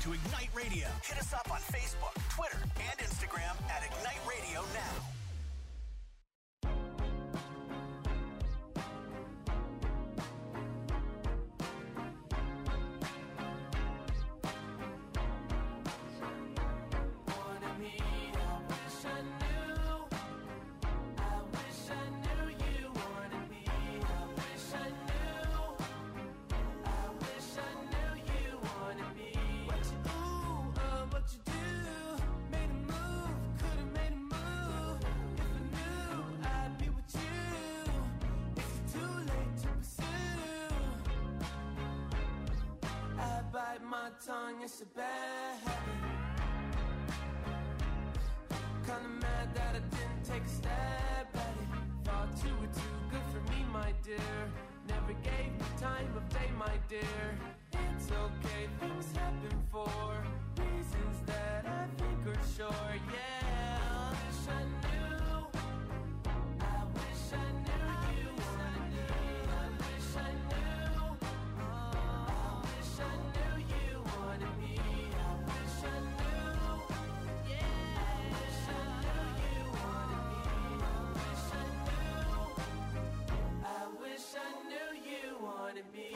to Ignite Radio. Hit us up on Facebook, Twitter, and Instagram at Ignite Radio Now. Tongue, it's a bad habit. Kinda mad that I didn't take a stab at it. Thought you were too good for me, my dear. Never gave me time of day, my dear. It's okay, things happen for reasons that I think are sure, yeah. I wish I knew. I wish I knew you. I wish I knew. I wish I knew you wanted me. I wish I knew. Yeah. I wish I knew you wanted me. I wish I knew. I wish I knew you wanted me.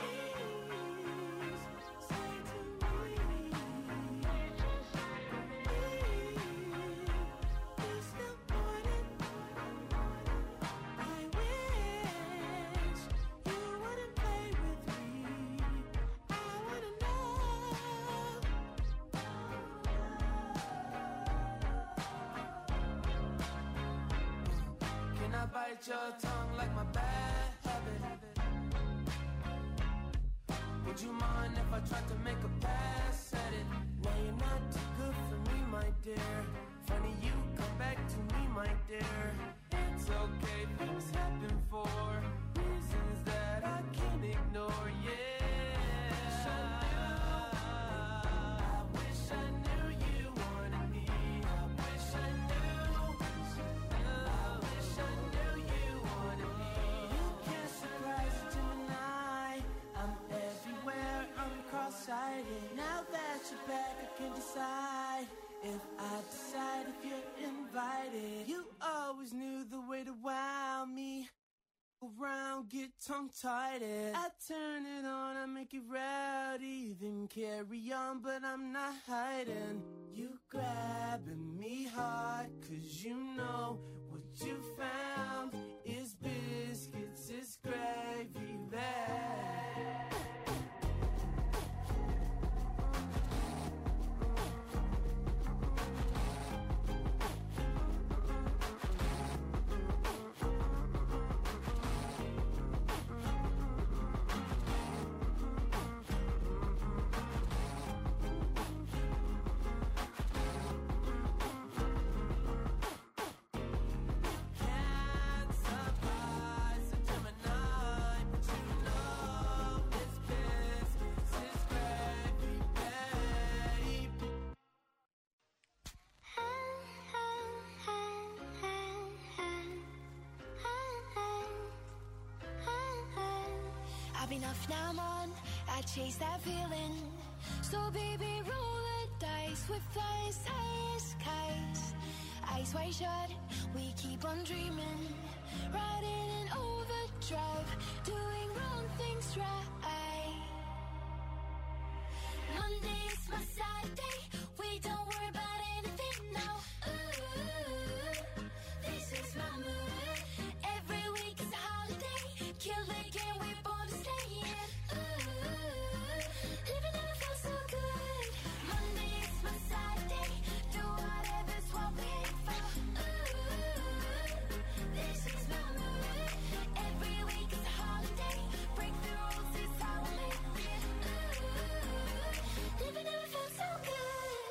Bite your tongue like my bad habit. Would you mind if I tried to make a pass at it? No, you're not too good for me, my dear. Funny you come back to me, my dear. It's okay, things happen for reasons that I can't ignore, yeah. Now that you're back, I can decide if I decide if you're invited. You always knew the way to wow me. Around, get tongue-tied. I turn it on, I make it rowdy. Then carry on, but I'm not hiding. You grabbing me hard, cause you know what you found is biscuits, is gravy bag. Enough now I'm on, I chase that feeling. So baby roll the dice with us, ice kites. Eyes wide shut, we keep on dreaming. Riding in overdrive, doing wrong things right. Monday's my sad day, we don't worry about anything now. Ooh, this is my mood. Every week is a holiday, kill the game, we're born to stay. Living never felt so good.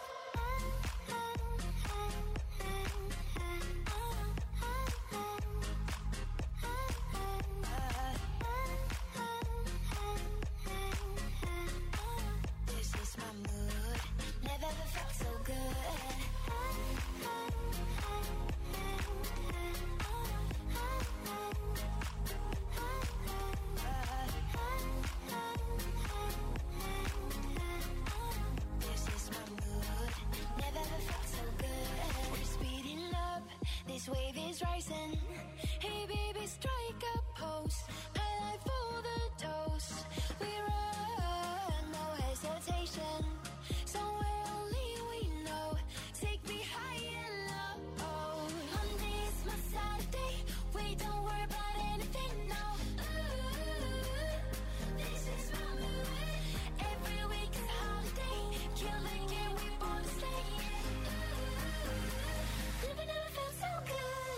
poison. Hey baby, strike a pose. High life for the dose. We run, no hesitation. Somewhere only we know. Take me high and low. Monday is my Saturday. We don't worry about anything now. This is my mood. Every week is a holiday. Kill the game, we born to stay. Living never felt so good.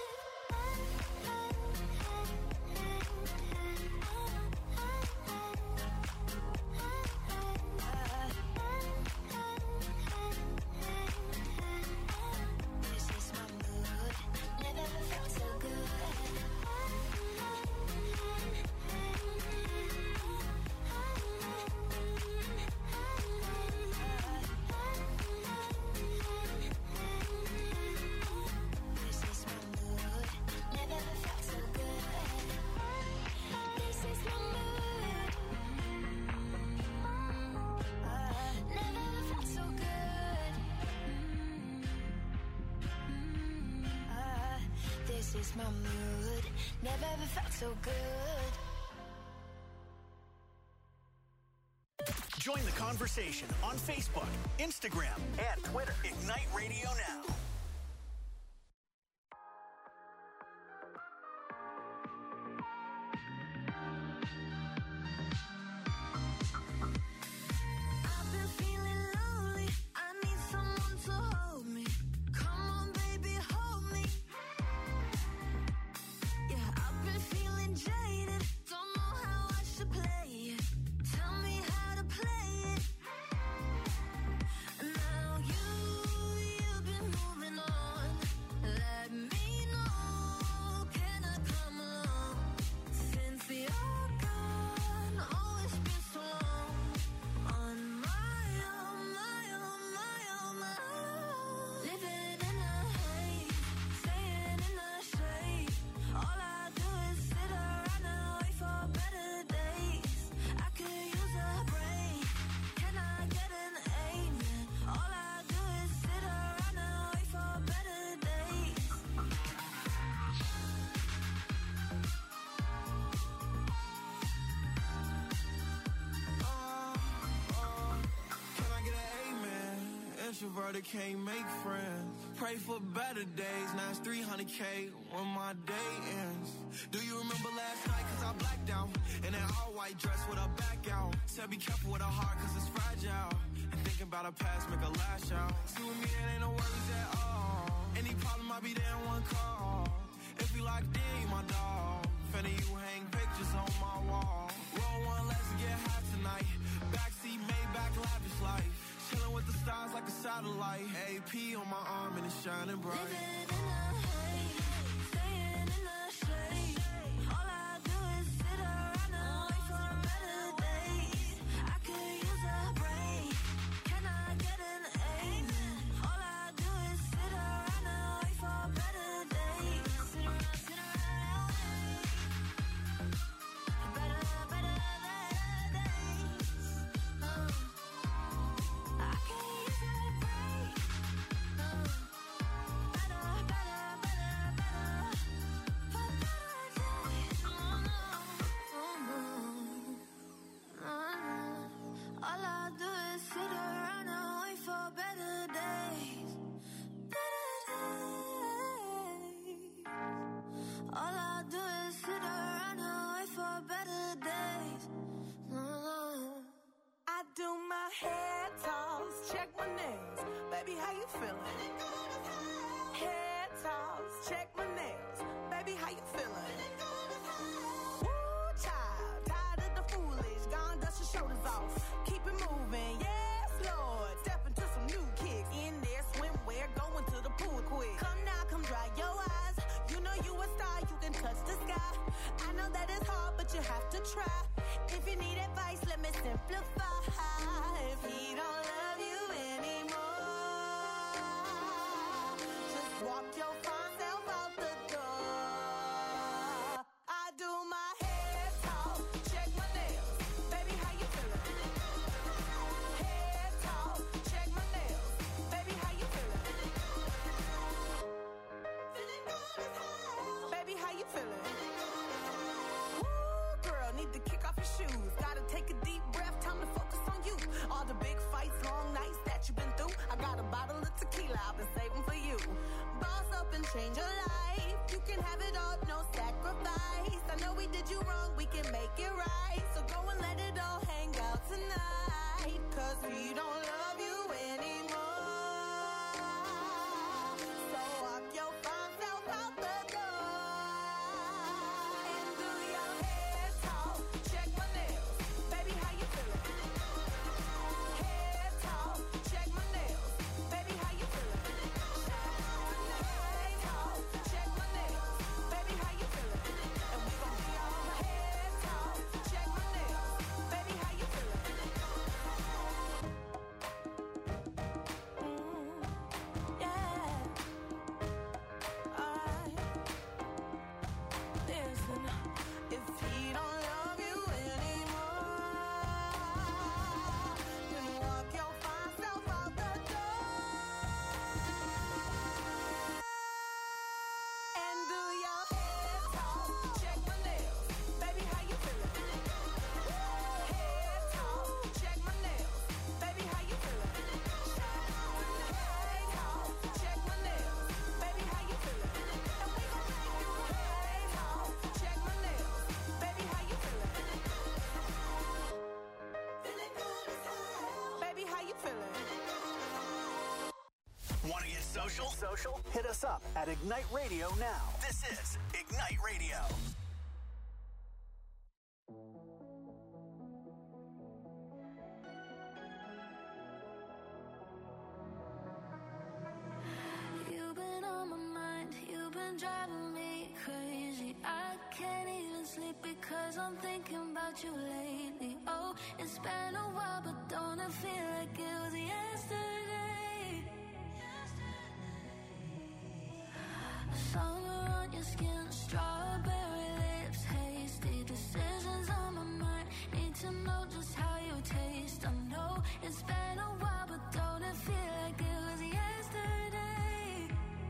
This is my mood. Never felt so good. This is my mood. Never felt so good. This is my mood. Never felt so good. This is my mood. Never ever felt so good. Join the conversation on Facebook, Instagram, and Twitter. Ignite Radio Now. I've been feeling lonely. I need someone to hold me. Come on, baby, hold me. Yeah, I've been feeling jaded. Don't know how I should play it. Tell me how to play it. Now you've been moving on. Let me know. Can I come along? Since you're gone, oh, it's been so long. On my own, my own, my own, my own. Living in a haze, staying in the shade. All I do is sit around and wait for better days. I could use a break. Can I get an amen? All I do is sit around and wait for better days. Can I get an amen? Introverted can't make friends. Pray for better days. Now it's 300K when my day ends. Do you remember last night? Cause I blacked out. In that all white dress with a back out. Said be careful with a heart cause it's fragile. And thinking about a past make a lash out. See with me it ain't no worries at all. Any problem I'll be there in one call. If we locked in, you my dog. Finna you hang pictures on my wall. Roll one, let's get high tonight. Backseat, Maybach, lavish life. Chilling with the stars like a satellite. AP on my arm and it's shining bright. Living in a haze, staying in the shade. All I do is sit around and wait for better days. I could use a break. Can I get an amen? All I do is sit around and wait for better days. Sit around, better days. I could use a break. All I do is sit around and wait for better days. Better days. All I do is sit around and wait for better days. I do my hair toss, check my nails. Baby, how you feeling? Hair toss, check my nails. Baby, how you feeling? Woo, child, tired of the foolish. Gone, dust your shoulders off. Keep it moving, yes, Lord. Step into some new kicks. In there, swimwear, going to the pool quick. Come now, come dry your eyes. You know you a star, you can touch the sky. I know that it's hard, but you have to try. If you need advice, let me simplify. If he don't love you anymore, just walk your fine self out the change your life. You can have it all, no sacrifice. I know we did you wrong, we can make it right. So go and let it all hang out tonight. Cause we don't love you anymore. So walk your fine self out the door. And do your hair talk, check my nails. Baby, how you feeling? Hair talk, check my nails. Baby, how you feeling? Hair talk, check my nails. Baby, how you feeling? And we gon' be all hair talk, check my nails. Baby, how you feeling? Yeah. Alright. Listen, if he don't love you anymore, then walk your fine self out the door. And do your hair talk, check my nails. Baby, how you feeling? Hair talk, check my nails. Baby, how you feeling? Hair talk, check my nails. Baby, how you feeling? And we gon' make you hair talk, check my nails. Baby, how you feeling? Feeling good as hell. Baby, how you feeling? Want to get social? Hit us up at Ignite Radio now. This is Ignite Radio. You've been on my mind, you've been driving me crazy. I can't even sleep because I'm thinking about you lately. Oh, it's been a while, but don't it feel like it was yesterday? Summer on your skin, strawberry lips, hasty decisions on my mind. Need to know just how you taste. I know it's been a while, but don't it feel like it was yesterday?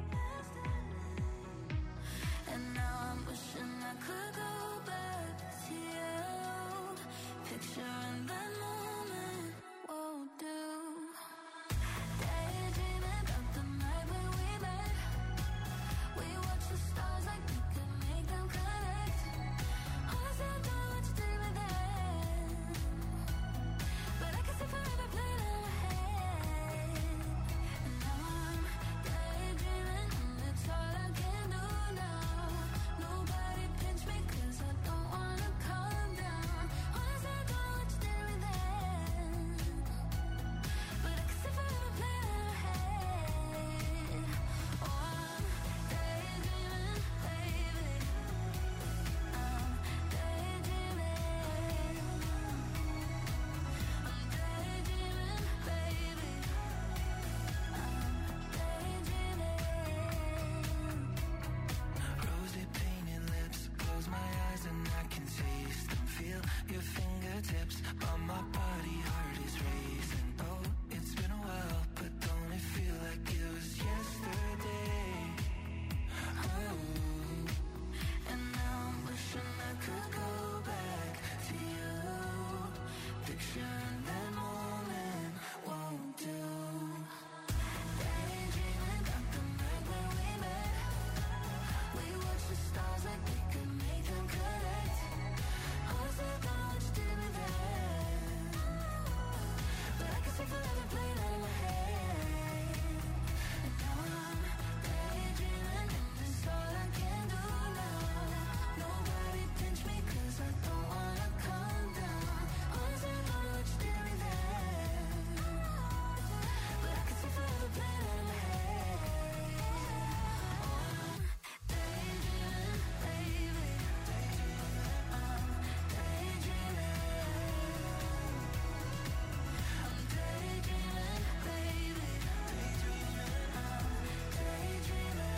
And now I'm wishing I could go back to you. Picturing that moment won't do. Daydreaming about the night when we met. We watched the stars like we could make them connect. Honestly, I don't know what you did with that, but I can see forever playing in my head. And now I'm daydreaming, and it's all I can do now. Nobody pinch me 'cause I don't wanna calm down. Honestly, I don't know what you did with that, but I can see forever playing in my head. Oh, I'm daydreaming, baby. I'm daydreaming. I'm daydreaming, baby. I'm daydreaming. Rosy painted lips, close my eyes and I can taste them. Feel your fingertips on my body, heart is racing. Oh, it's been a while, but don't it feel like it was yesterday? Oh, And now I'm wishing I could go back to you. Picturing that moment won't do. Daydreaming about the night when we met. We watched the stars like we could make them connect. Honestly, I don't know what you did with that, but I can see forever playing out in my head. And now I'm daydreaming, and it's all I can do now. Nobody pinch me 'cause I don't wanna calm down. Honestly, I don't know what you did with that, but I can see forever playing out in my head. Oh, I'm daydreaming, baby. I'm daydreaming. I'm daydreaming, baby. I'm daydreaming.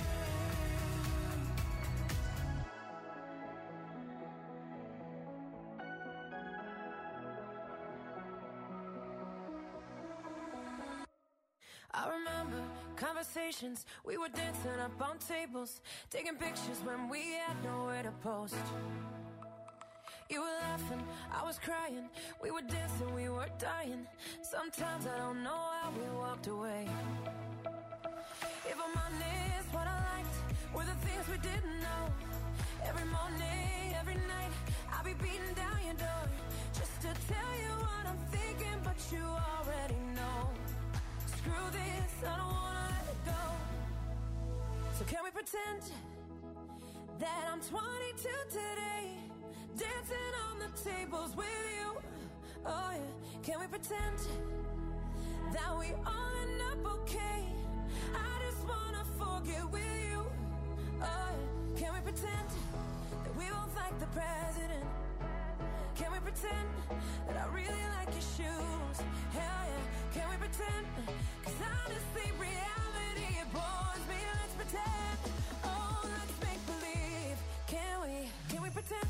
I remember conversations, we were dancing up on tables, taking pictures when we had nowhere to post. You were laughing, I was crying, we were dancing, we were dying. Sometimes I don't know how we walked away. If I'm honest, what I liked were the things we didn't know. Every morning, every night, I'll be beating down your door just to tell you what I'm thinking, but you already know. Screw this, I don't wanna let it go. So can we pretend that I'm 22 today, dancing on the tables with you? Oh yeah, can we pretend that we all end up okay? I just wanna forget with you. Oh yeah, can we pretend that we both like the president? Can we pretend that I really like your shoes? Hell yeah, can we pretend? 'Cause honestly, reality, it bores me. Let's pretend. Oh, let's make believe. Can we pretend?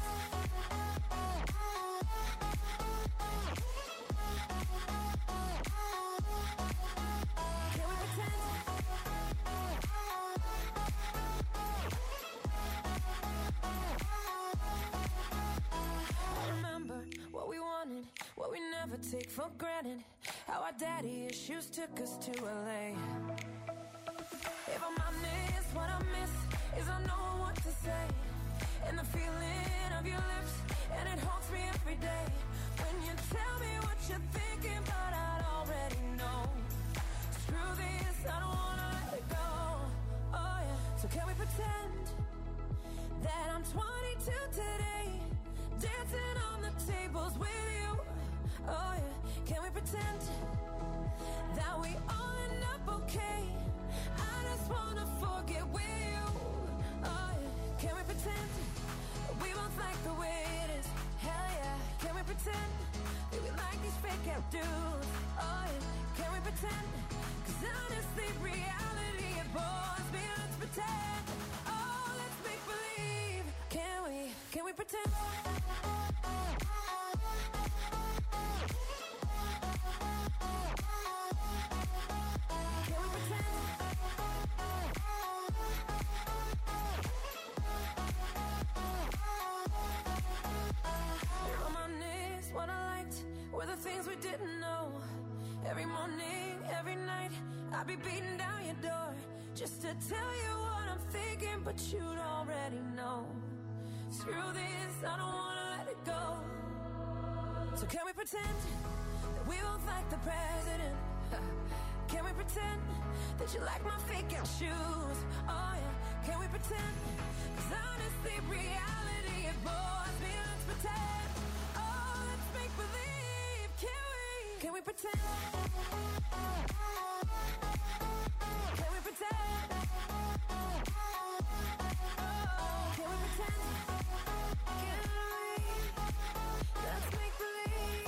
What we never take for granted. How our daddy issues took us to LA. If I'm honest, what I miss is I know what to say. And the feeling of your lips, and it haunts me every day. When you tell me what you're thinking, but I'd already know. Screw this, I don't wanna let it go. Oh yeah, so can we pretend that I'm 22 today, dancing on the tables with you? Oh yeah, can we pretend that we all end up okay? I just wanna forget with you. Oh yeah, can we pretend that we both like the way it is? Hell yeah, can we pretend that we like these fake out dudes? Oh yeah, can we pretend? 'Cause honestly, reality, it bores me. Let's pretend. Oh, let's make believe. Can we pretend? Things we didn't know. Every morning, every night, I'll be beating down your door just to tell you what I'm thinking, but you'd already know. Screw this, I don't wanna let it go. So can we pretend that we both like the president? Can we pretend that you like my fake out shoes? Oh yeah, can we pretend? 'Cause honestly, reality, it bores me. Let's pretend. Oh, let's make believe. Can we pretend? Can we pretend? Can we pretend? Let's make believe.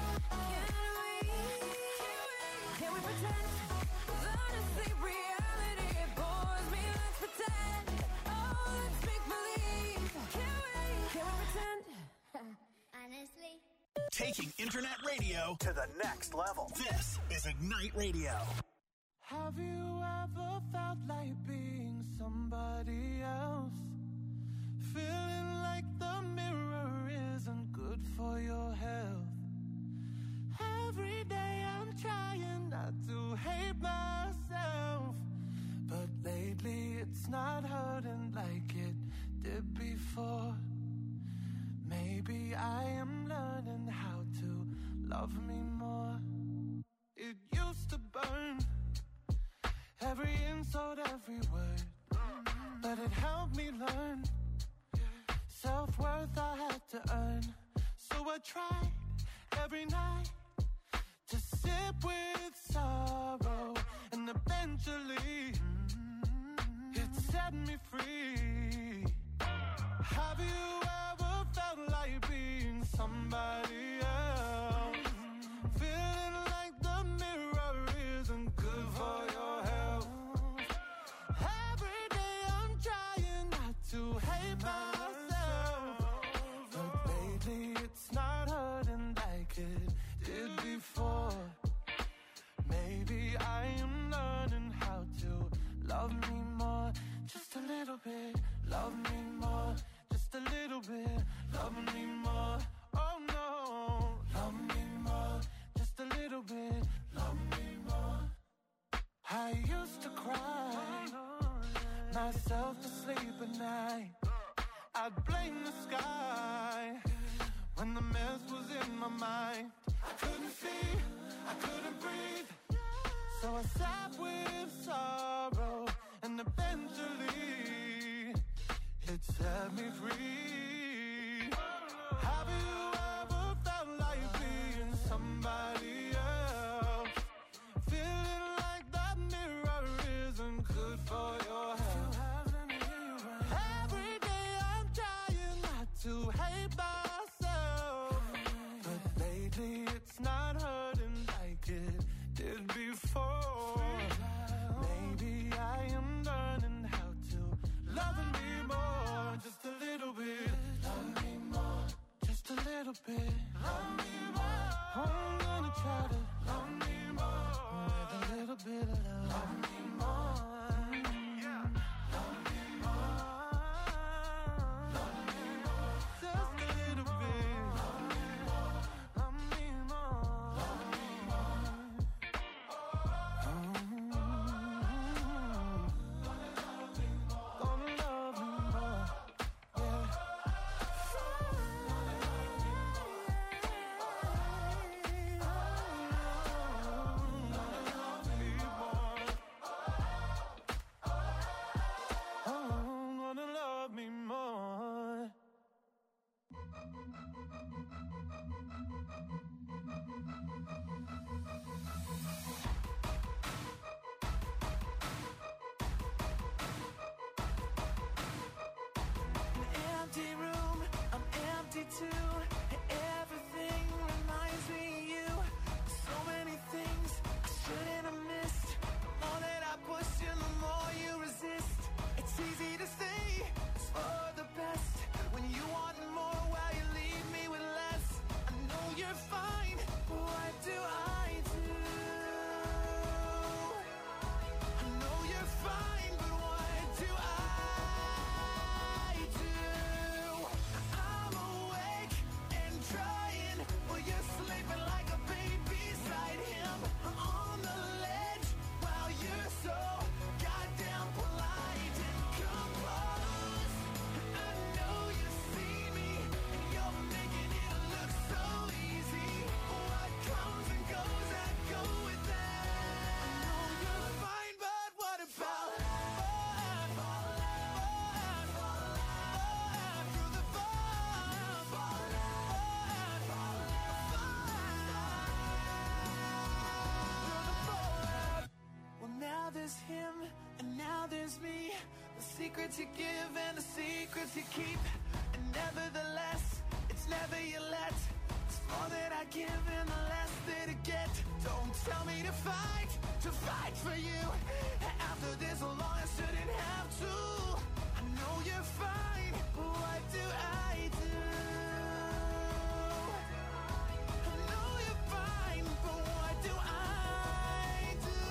Can we pretend? 'Cause honestly, reality, it bores me. Let's pretend. Oh, let's make believe. Can we pretend? Honestly. Taking internet radio to the next level. This is Ignite Radio. Have you ever felt like being somebody else? Feeling like the mirror isn't good for your health. Every day I'm trying not to hate myself, but lately it's not hurting like it did before. Maybe I am learning how to love me more. It used to burn, every insult, every word, but it helped me learn self-worth I had to earn. So I tried every night to sip with sorrow, and eventually it set me free. Have you ever felt like being somebody else? Feeling like the mirror isn't good for your health. Every day I'm trying not to hate myself, but lately it's not hurting like it did before. Maybe I am learning how to love me more. Just a little bit, love me more. Just a little bit, love me more. Oh no, love me more. Just a little bit, love me more. I used to cry, not myself to sleep at night. I'd blame the sky when the mess was in my mind. I couldn't see, I couldn't breathe, so I sat with sorrow, and eventually it set me free. Have you ever felt like being somebody else? Feeling like that mirror isn't good for your health. Every day I'm trying not to hate myself, but lately it's not hurting like it did before. Maybe I am learning how to love me more, just a little bit. Love me more, just a little bit. Love me more. I'm gonna try to love me more with a little bit of love. Love me more. Yeah. Love me more. Love me more. Just a little bit. Love me more. Love me more. Love me more. Gonna love me more. Yeah. Gonna love me more. An empty room, I'm empty too. Everything reminds me of you. So many things I shouldn't have missed. The more that I push you, the more you resist. It's easy to say it's for the best when you want more while you leave me with less. I know you're fine, but what do I do? I know you're fine, but what do I do? I'm awake and trying while you're sleeping like a baby beside him. I'm on the ledge while you're so goddamn polite and composed. I know you see me and you're making it look so easy. What comes and goes, I go with that. I know you're fine, but what about through the fallout? Well, now there's him and now there's me. The secrets you give and the secrets you keep. And nevertheless, it's never you let. It's more that I give and the less that I get. Don't tell me to fight for you. After this long, I shouldn't have to. I know you're fine, but what do I do? I know you're fine, but what do I do?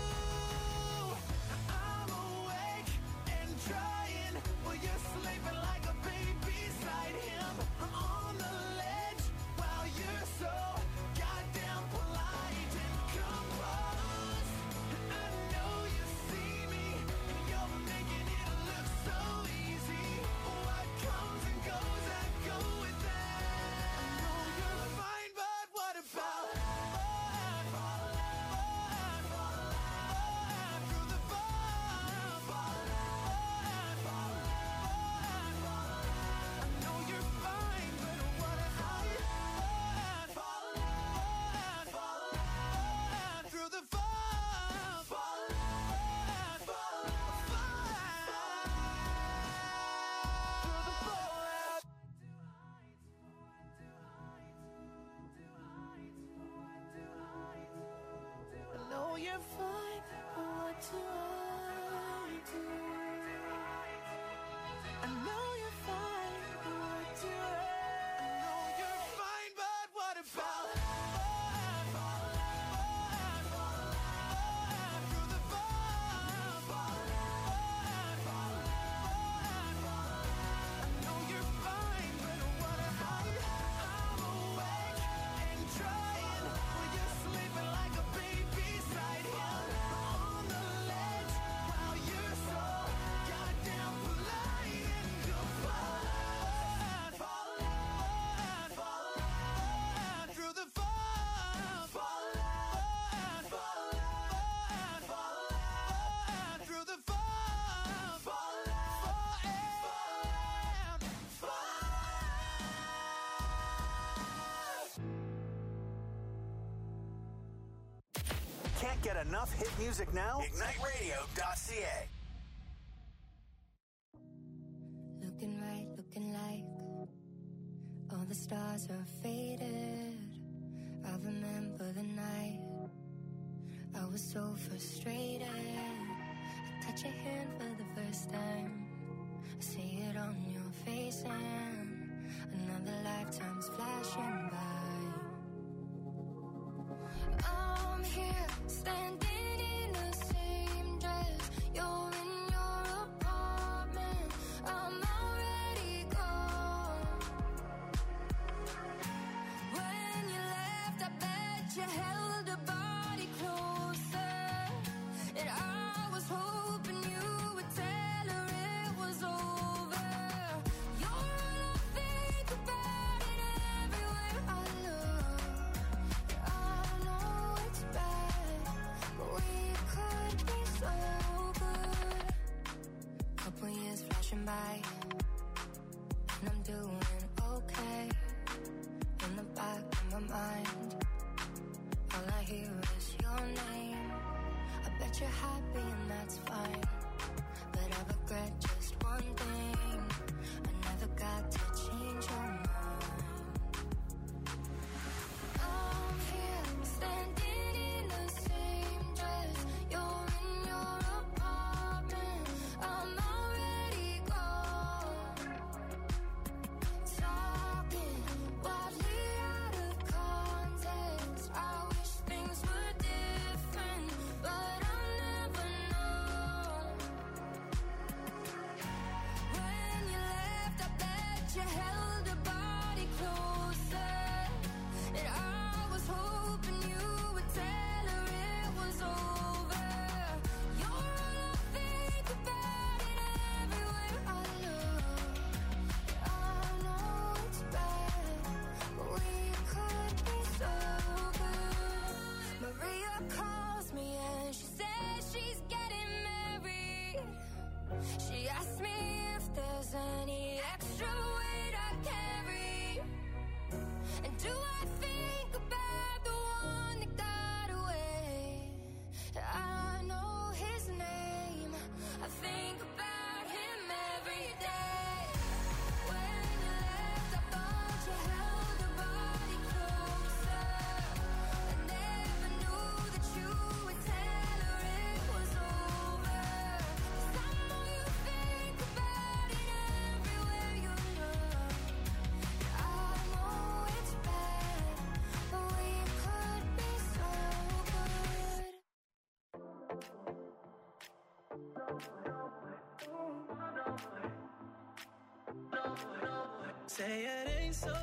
I'm awake and trying while you're sleeping like a baby beside him. I'm on the ledge while you're so goddamn polite and composed. I know you see me and you're making it look so easy. What comes and goes, I go with that. I know you're fine, but what about Get enough hit music now? IgniteRadio.ca. Looking right, looking like all the stars are faded. I remember the night I was so frustrated. I touch your hand for the first time. I see it on your face and another lifetime's flashing by. I'm here standing in the same dress. You're in your apartment. I'm already gone. When you left, I bet you held a body closer. And I was hoping you would tell her it was over. You're all I think about it everywhere I look. I know it's bad, but we could be so good. Couple years flashing by, and I'm doing okay. In the back of my mind, all I hear is your name. I bet you're happy and that's fine, but I regret just one thing. I never got to change your mind. I'm here standing in the same dress. You're in your apartment. I'm already gone. Talking wildly out of context. I wish things were different, but I'll never know. When you left, I bet you held a body closer. And I was hoping you would tell her it was over. You're all I think about it everywhere I look. I know it's bad, but we could be so good. Maria calls me and she says she's getting married. She asked me if there's any extra weight I carry. And do I think about the one that got away? I know his name. I think about him every day. When you left, I thought you held a body closer. I never knew that you would tell her it was over. 'Cause I know you think about it everywhere you look. I know it's bad, but we could be so good. Say it ain't so.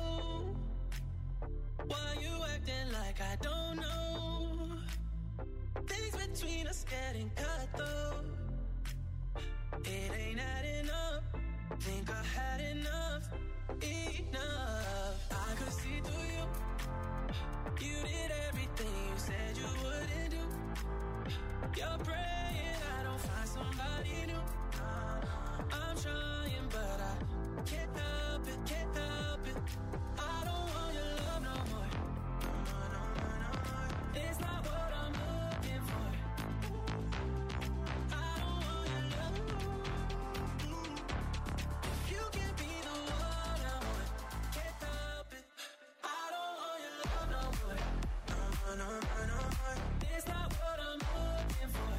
Why you acting like I don't know? Things between us getting cut though. It ain't adding up. Think I had enough. Enough. I could see through you. You did everything you said you wouldn't do. You're praying I don't find somebody new. I'm trying, but I can't help it, can't help it. I don't want your love no more. It's not what I'm looking for. I don't want your love. If you can be the one I want, can't help it. I don't want your love no more. It's not what I'm looking for.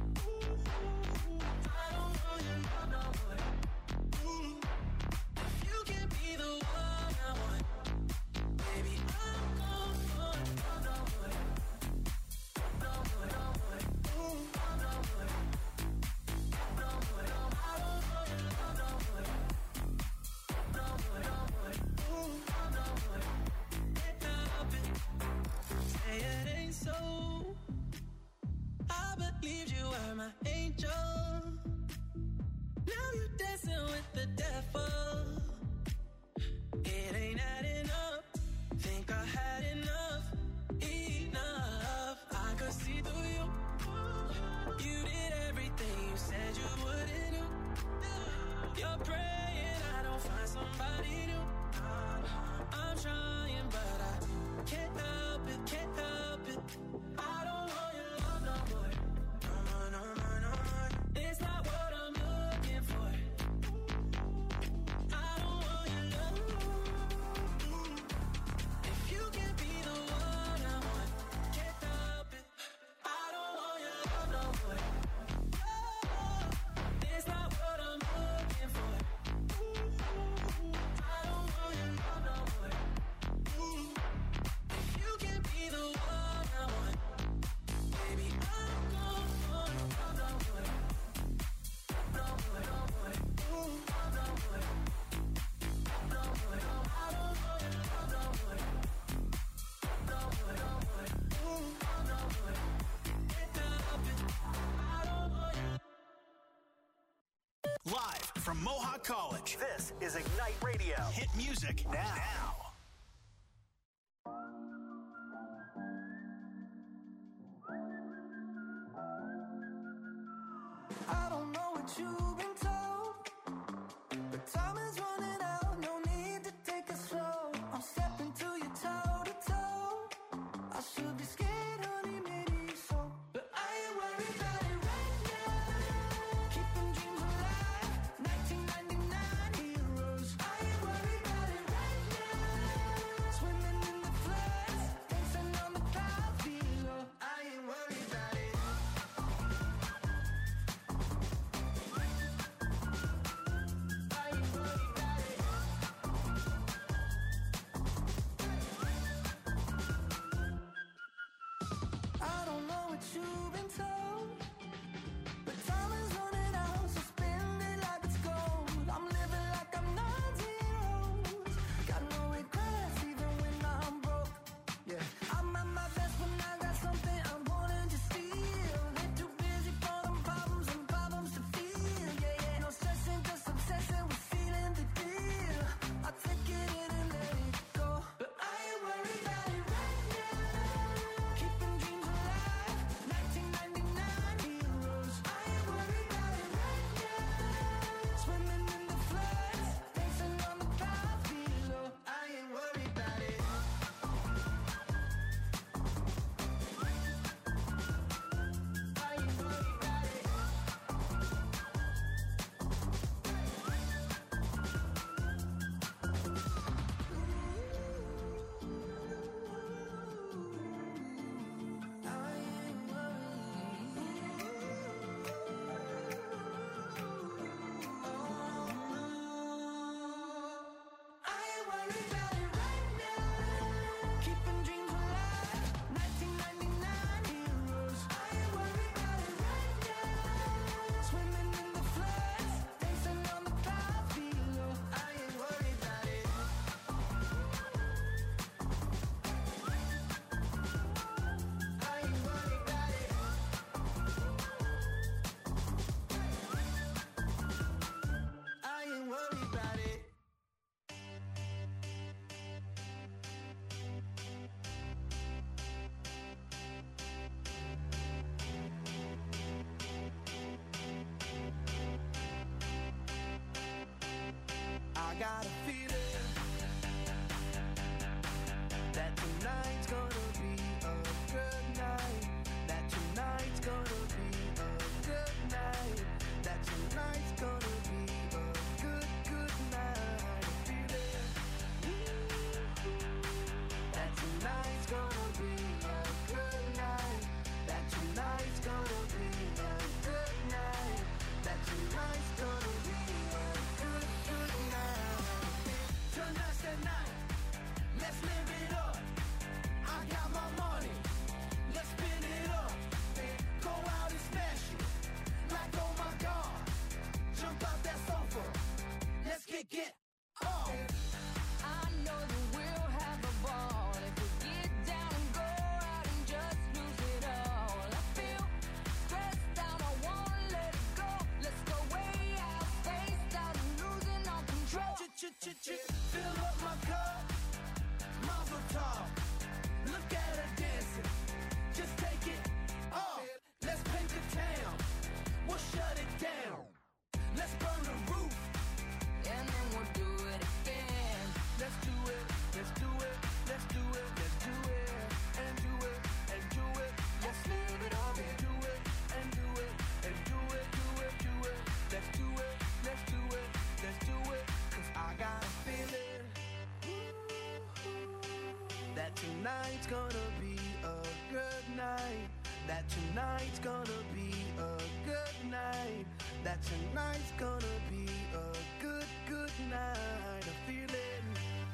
I don't want your love no more. If you can be the one I want, baby, I'm gone for love no more. No more, no more. No more. No more. I don't want your love no more. No more, no more. No more. Can't help it. Say it ain't so. I believed you were my angel. Now you're dancing with the devil. It ain't adding up. Think I had enough. Enough. I could see through you. You did everything you said you wouldn't do. You're praying I don't find somebody new. I'm trying, but I can't help it, can't help it. I don't want your love no from Mohawk College. This is Ignite Radio. Hit music now. I don't know what you've been told, but time is running out, no need to take it slow. I'm stepping to you toe to toe. I should be scared, honey, maybe so, but I ain't worried about it right now. Keeping dreams alive, 1999 heroes. I ain't worried about it right now. Swimming in the floods, dancing on the clouds below. I ain't worried about it. I don't know what you've been told, but time is running out, so spend it like it's gold. I'm living like I'm 90 years. Got no regrets even when I'm broke. Yeah, I'm at my best when I got something I'm wanting to steal. They're too busy for them problems and problems to feel. Yeah, no stressing, just obsessing with feeling the deal. I take it in and let it go, but I ain't worried about it right now. Keeping dreams alive, 1999 heroes. I ain't worried about it right now. Swimming in the floods, dancing on the clouds below. I ain't worried about it. I ain't worried about it. I ain't worried about it right now. Keeping dreams alive, 1999 heroes. I ain't worried about it right now. Swimming in the floods, dancing on the clouds below. I ain't worried about it. I ain't worried about it. I ain't worried about it. I got a feeling that tonight's gonna be a good night. That tonight's gonna be a good night. That tonight's gonna be a good night. A feeling that tonight's gonna be a good night. That tonight's gonna be a good night. That tonight's gonna be a good night. Tonight's the night. Let's live it up. I got my money. Let's spin it up. Go out and smash it. Like, oh my God. Jump out that sofa. Let's get on. I know that we'll have a ball if we get down and go out and just lose it all. I feel stressed out, I wanna let it go. Let's go way out, spaced out and losing all control. Fill up my cup. Mazel tov. Look at her dancing. Just take it off. Let's paint the town. We'll shut it down. Let's burn the roof. And then we'll do it again. Let's do it. Let's do it. Let's do it. Let's do it. And do it. And do it. Let's live it up. And do it. And do it. And do it. Do it. Do it. Let's do it. Let's do it. Let's do it. 'Cause I got a feeling that tonight's gonna be a good night. That tonight's gonna be a good night. That tonight's gonna be a good night. A feeling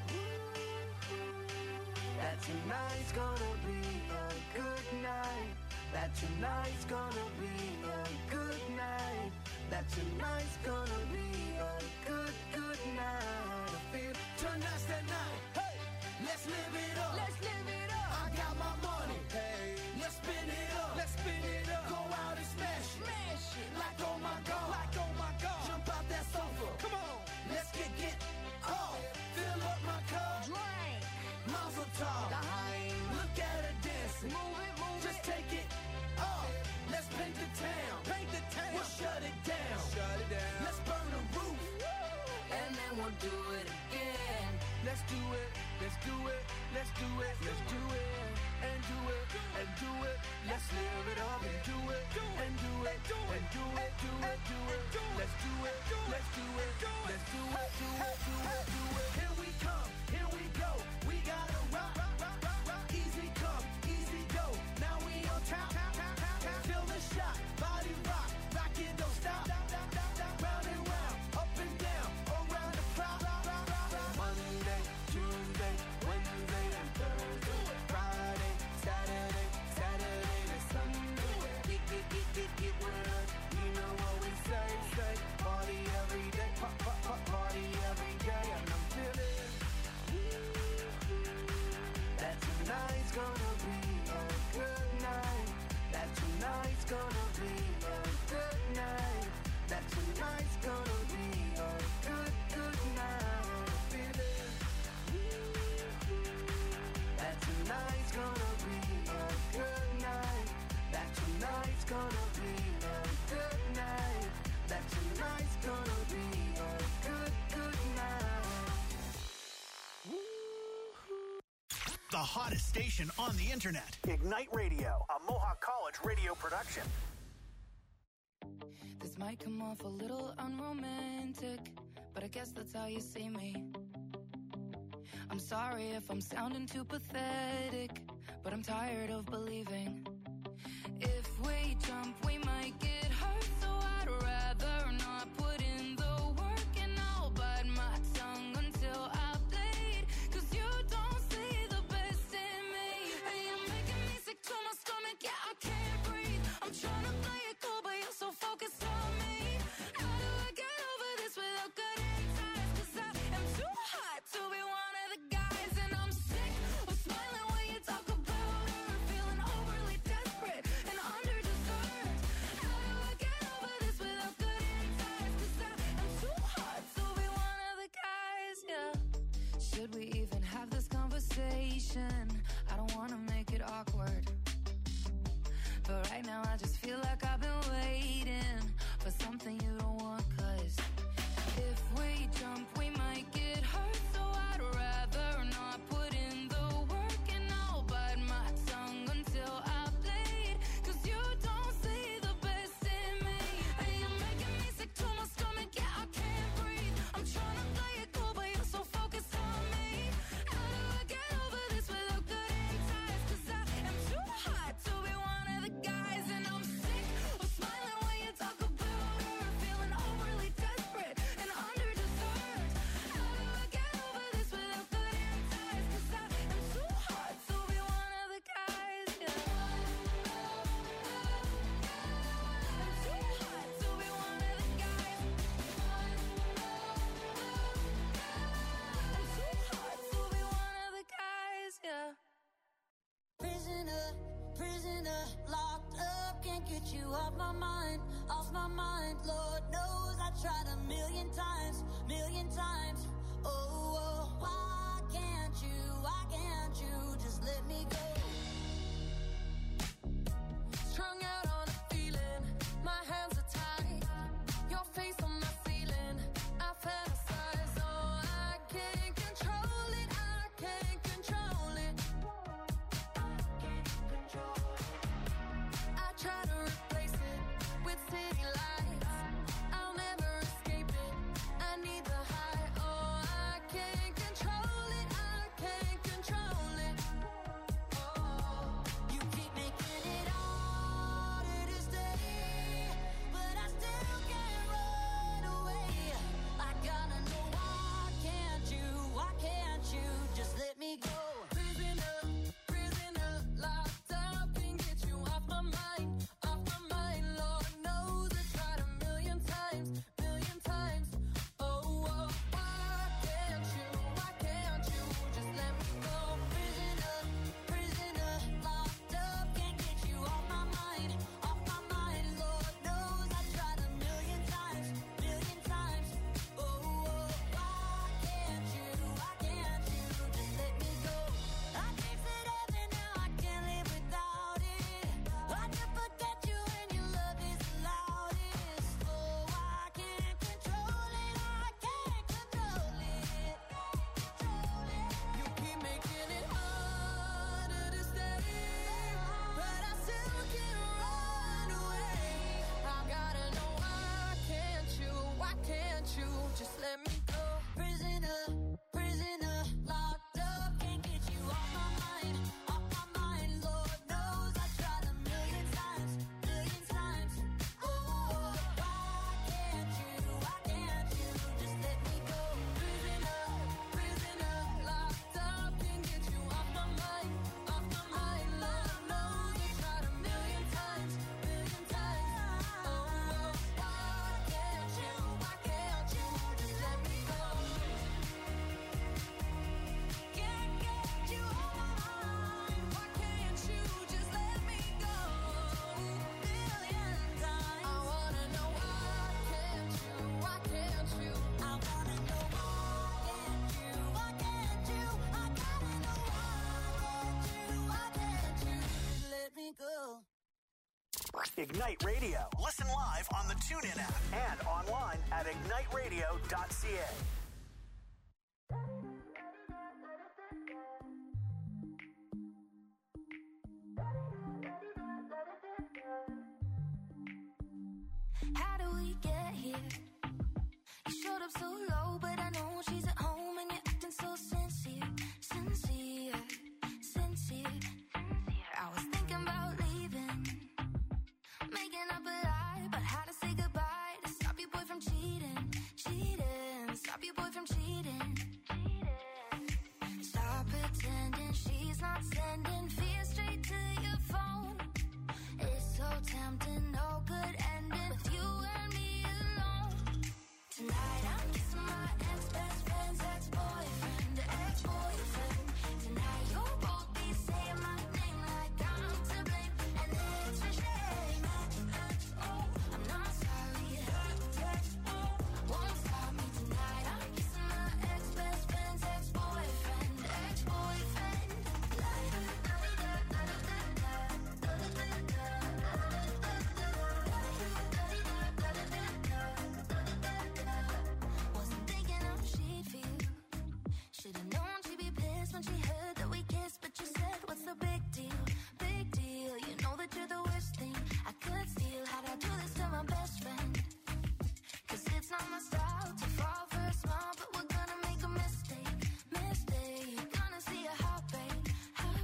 that tonight's gonna be a good night. That tonight's gonna be a good night. That tonight's gonna be a good night. I feel tonight's the night. Hey, let's live it up. Let's live it up. I got my money. Hey, let's spin it up. Let's spin it up. Go out and smash it. Smash it. Like oh my God. Like oh my God. Jump out that sofa. gonna be a good night. That tonight's gonna be a good, good night, baby. That tonight's gonna be a good night. That tonight's gonna be a good night. That tonight's gonna be a good, good night. The hottest station on the internet. Ignite Radio, a Mohawk College radio production. This might come off a little unromantic, but I guess that's how you see me. I'm sorry if I'm sounding too pathetic, but I'm tired of believing. If we jump, we might get hurt, so I'd rather not put in the work, and I'll bite my tongue until I bleed, 'cause you don't see the best in me, and you're making me sick to my stomach, yeah, I can't breathe. I'm trying to play it cool, but you're so focused on me. How do I get over this without cutting ties? 'Cause I am too hot to be one of the guys, and I'm sick of smiling when you talk about her, feeling overly desperate and underdeserved. How do I get over this without cutting ties? 'Cause I am too hot to be one of the guys, yeah. Should we even have this conversation? I don't wanna make it awkward, but right now I just feel like I've been waiting for something you don't want, 'cause if we jump, we might get hurt, so I'd rather not put in the work, and I'll bite my tongue until I bleed, 'cause you don't see the best in me, and you're making me sick to my stomach, yeah, I can't breathe. I'm trying to play it cool, but you're so focused on me. How do I get over this without cutting ties? 'Cause I am too hot to be one of the guys, and I'm sick of smiling when you talk about her, feeling overly desperate and underdeserved. How do I get over this without cutting ties? 'Cause I am too hot to be one of the guys, yeah. I'm too hot to be one of the guys. I'm too hot to be one of the guys, yeah. Prisoner, prisoner, locked up, can't get you off my mind, off my mind. Lord knows I tried a million times, oh, why can't you just let me go? Strung out on a feeling, my hands are tied, your face on my ceiling, I fantasize, oh, I can't control it, I can't control it. I try to replace it with city lights, I'll never escape it, I need the high, oh, I can't control it, I can't control it. Oh, Ignite Radio. Listen live on the TuneIn app and online at igniteradio.ca. How do we get here? You showed up so low, but I know she's at home and you're acting so sincere. I was thinking about leaving, making up a lie about how to say goodbye to stop your boy from cheating. Stop your boy from cheating. Stop pretending she's not sending fear straight to your phone. It's so tempting, no good ending with you and me alone. Tonight I'm kissing my ex-best friend's ex-boyfriend, ex-boyfriend. Tonight you'll both be saying my name like I'm to blame, and it's a shame. I'm not sorry. Won't stop me tonight. I'm kissing my ex-best friend's ex-boyfriend, ex-boyfriend. Wasn't thinking how she'd feel. Should've known she'd be pissed when she heard that we kissed, but you said, what's the big deal? Big deal. You know that you're the worst thing I could steal. How'd I do this to my best friend? 'Cause it's not my style to fall for a smile, but we're gonna make a mistake. Gonna see a heartbreak.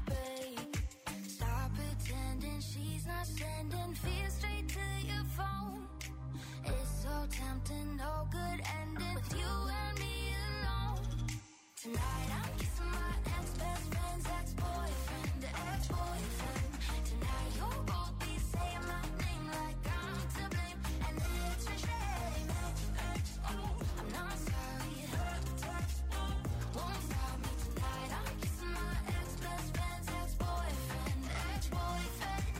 Stop pretending she's not sending fear straight to your phone. It's so tempting, no good ending with you and me alone. Tonight I'm kissing my ex-best friend's ex-boyfriend, ex-boyfriend. Tonight you'll both be saying my name like I'm to blame, and it's a shame. I'm not sorry. Won't stop me tonight. I'm kissing my ex-best friend's ex-boyfriend, ex-boyfriend.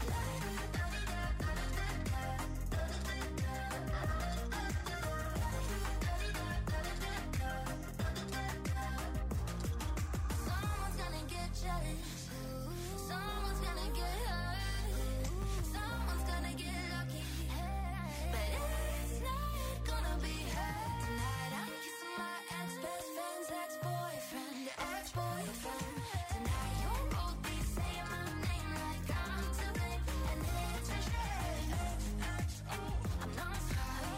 Someone's gonna get jealous. Someone's gonna get hurt. Someone's gonna get lucky. But it's not gonna be her. Tonight I'm kissing my ex-best friend's ex-boyfriend, ex-boyfriend. Tonight you'll both be saying my name like I'm to blame, and it's a shame. I'm not sorry.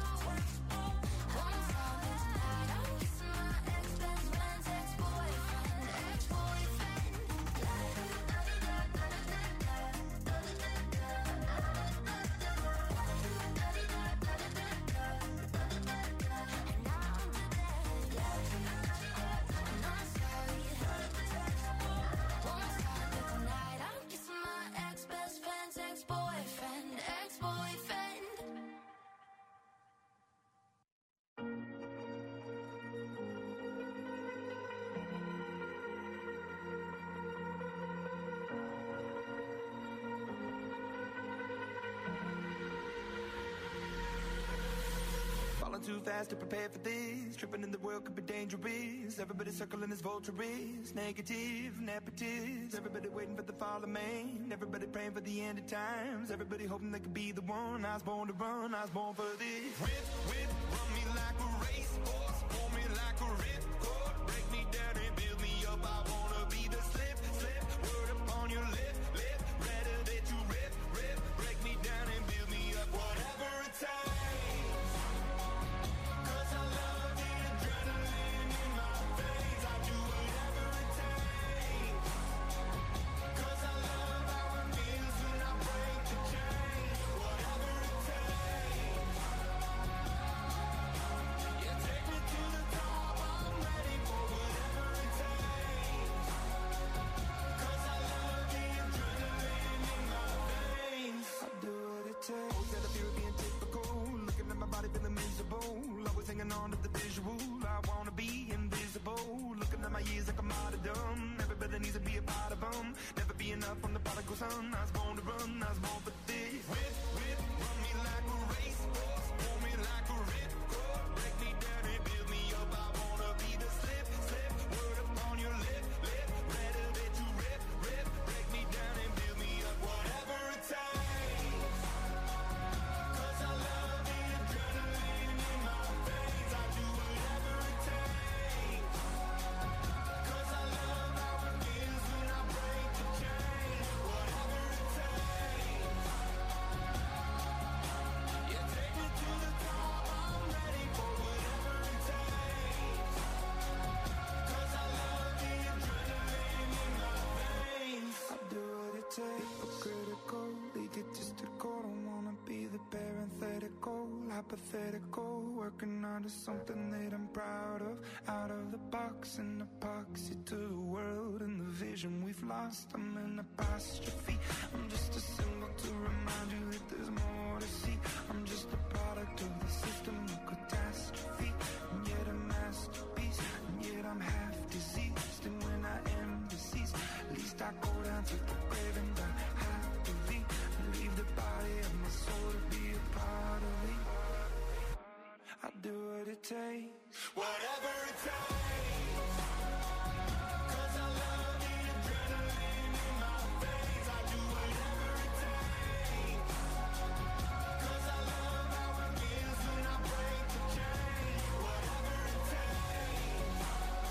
Won't stop me tonight. I'm kissing my ex-best friend's ex-boyfriend, ex-boyfriend. Falling too fast to prepare for this. Tripping in the world could be dangerous. Everybody circling as vultures. Negative, nepotist. Everybody waiting for the fall of man. Everybody praying for the end of times. Everybody hoping they could be the one. I was born to run, I was born for this. Whip, run me like a racehorse. Pull me like a ripcord. Break me down and build me up. I wanna be the slip. Word upon your lip. Rather that you rip. Break me down and build me up. Whatever it takes. Hanging on to the visual, I wanna be invisible. Looking at my years like I'm out of dumb. Everybody needs to be a part of them. Never be enough from the prodigal son. I was born to run, I was born for this. Whip, run me like a racehorse. Pull me like a ripcord. Break me down and build me up. I wanna be the slip. Word upon your lip. Rather that you rip. Break me down and build me up. Whatever it takes. out of something that I'm proud of. Out of the box and epoxy to the world and the vision we've lost. I'm an apostrophe. I'm just a symbol to remind you that there's more to see. I'm just a product of the system of catastrophe, and yet a masterpiece, and yet I'm half diseased. And when I am deceased, at least I go down to the grave and die happily, and leave the body of my soul to be a part of me. I do what it takes, whatever it takes. 'Cause I love the adrenaline in my veins. I do whatever it takes. 'Cause I love how it feels when I break the chain. Whatever it takes.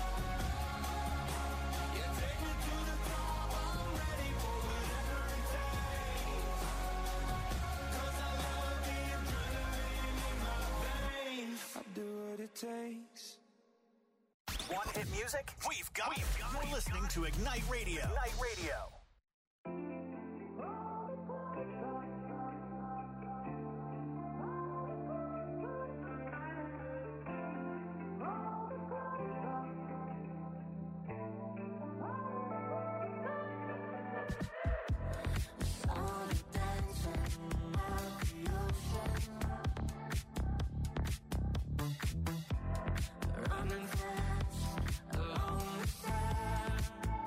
Yeah, take me to the top. I'm ready for whatever it takes. 'Cause I love the adrenaline in my veins. I do what it takes. One hit music? We've got it. You're listening to Ignite Radio. Ignite Radio. Running fast along the sand.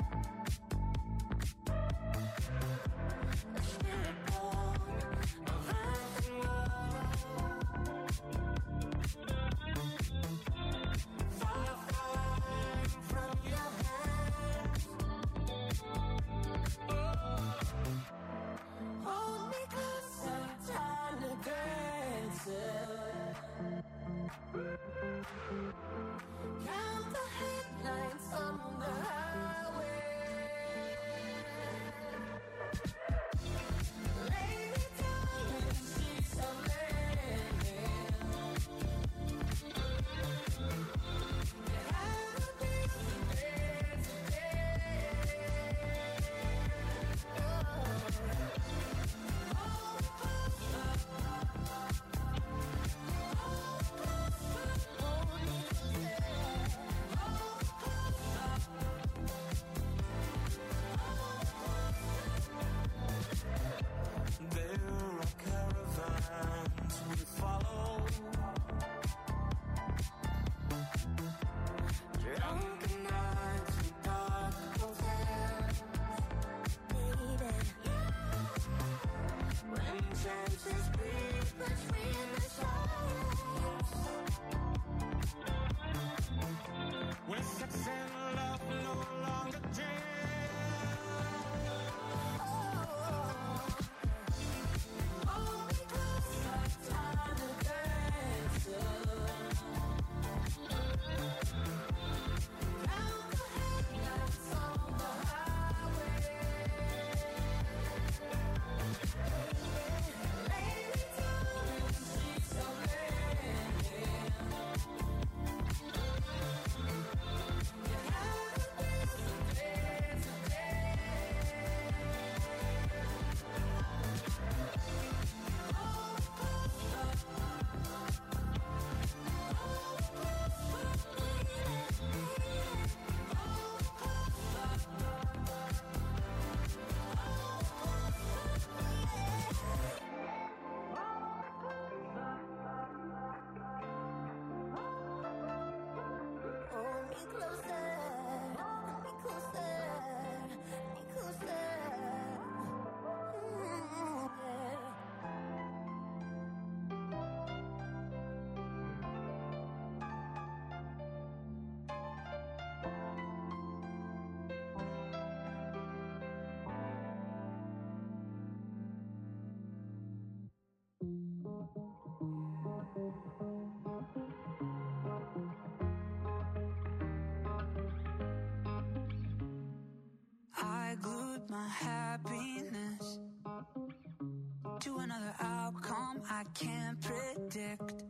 I can't predict.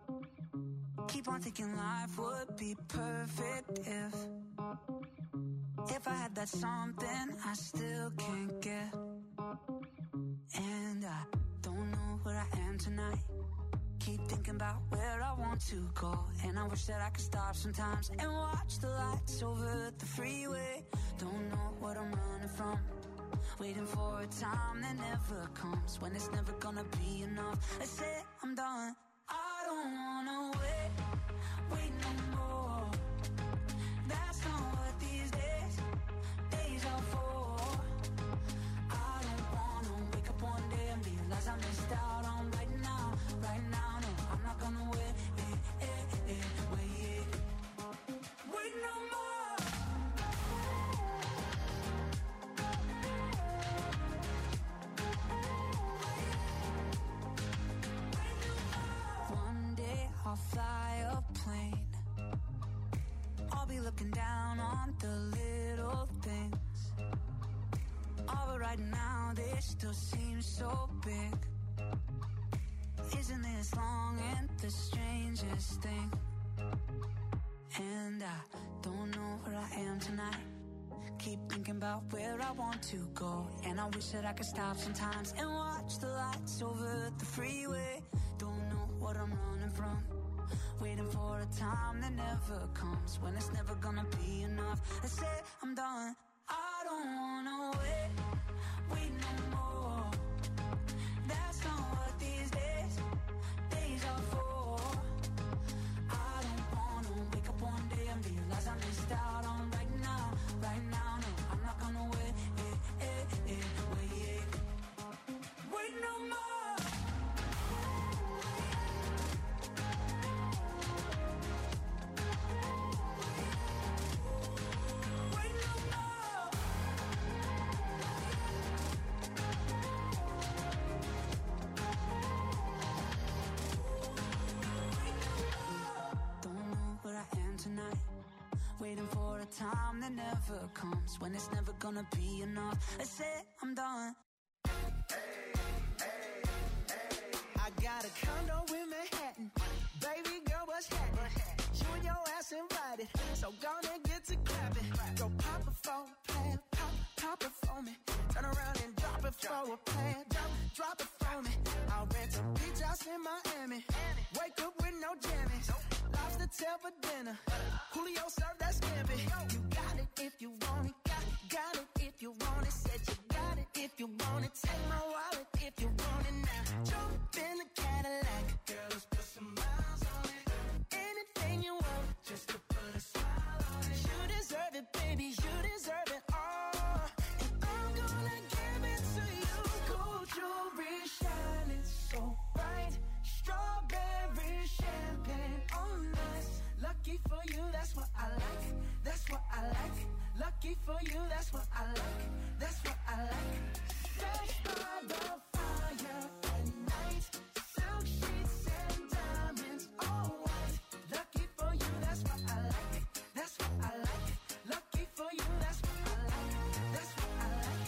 Keep on thinking life would be perfect if I had that something I still can't get. And I don't know where I am tonight. Keep thinking about where I want to go, and I wish that I could stop sometimes and watch the lights over the freeway. Don't know what I'm running from, waiting for a time that never comes, when it's never gonna be enough. I say I'm done. I don't wanna wait no more. That's not what these days are for. I don't wanna wake up one day and realize I missed out on right now. No, I'm not gonna wait no more. One day I'll fly a plane. I'll be looking down on the little things. All but right now they still seem so big. Isn't this long and the strangest thing? And I don't know where I am tonight. Keep thinking about where I want to go, and I wish that I could stop sometimes and watch the lights over the freeway. Don't know what I'm running from, waiting for a time that never comes, when it's never gonna be enough. I say I'm done. I don't wanna wait no more. That's not what these days are for. I don't wanna wake up one day and realize I missed out on right now. No, I'm not gonna wait no more. Wait no more. Don't know where I am tonight, waiting for a time that never comes, when it's never gonna be enough. I say I'm done. I got a condo in Manhattan. Baby girl, what's happening? You and your ass invited, so gonna get to clapping. Go pop it for a plan, pop it for me. Turn around and drop it for a plan, drop it for me. I'll rent a beach house in Miami. Wake up with no jammies. Lobster tail for dinner. Julio served that scampi. You got it if you want it. Got it if you want it. Said you got it if you want it. Take my wallet if you want it now. Jump in the Cadillac. Girl, let's put some miles on it. Anything you want, just to put a smile on it. You deserve it, baby. You deserve it all. And I'm gonna give it to you. Gold jewelry shining so bright. Strawberry champagne on us. Lucky for you, that's what I like. That's what I like. Lucky for you, that's what I like. That's what I like. Fresh by the fire at night. Silk sheets and diamonds, all white. Lucky for you, that's what I like. That's what I like. Lucky for you, that's what I like. That's what I like.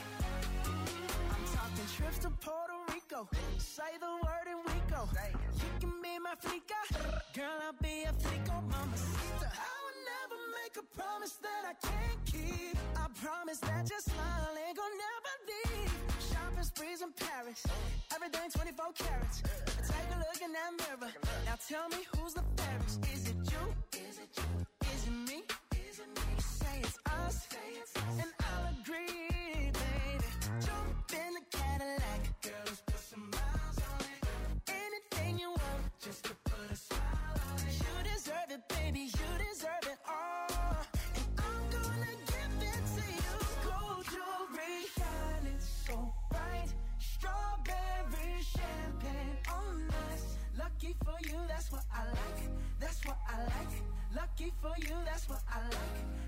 I'm talking trips to Puerto Rico. Say the word and we go. You can be my flica. Girl, I'll be a flico, mamacita. I would never make a promise that I can't keep. I promise that your smile ain't gonna never leave. Shopping sprees in Paris, everything 24 carats. Take a look in that mirror. Now tell me who's the fairest. Is it you? Is it you? Is it me? Is it me? Say it's us, and I'll agree, baby. Jump in the Cadillac. Girl, let's put some miles on it. Anything you want, just to put a smile on it. You deserve it, baby. You deserve it all. And I'm gonna give it to you. Gold jewelry shining so bright. Strawberry champagne on us. Lucky for you, that's what I like. That's what I like. Lucky for you, that's what I like.